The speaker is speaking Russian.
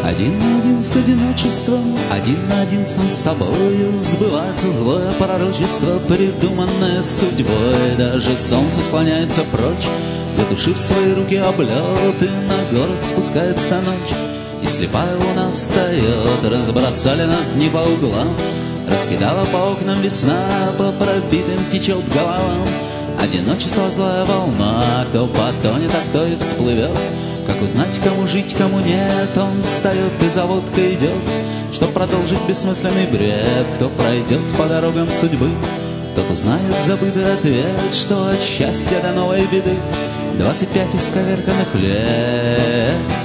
Один на один с одиночеством, один на один сам с собою. Сбывается злое пророчество, придуманное судьбой. Даже солнце склоняется прочь, затушив свои руки облет, и на город спускается ночь, и слепая луна встает. Разбросали нас дни по углам, раскидала по окнам весна, по пробитым течет головам одиночество злая волна. Кто потонет, а кто и всплывет. Как узнать, кому жить, кому нет? Он встает и за водкой идет, чтоб продолжить бессмысленный бред. Кто пройдет по дорогам судьбы, тот узнает забытый ответ, что от счастья до новой беды 25 исковерканных лет.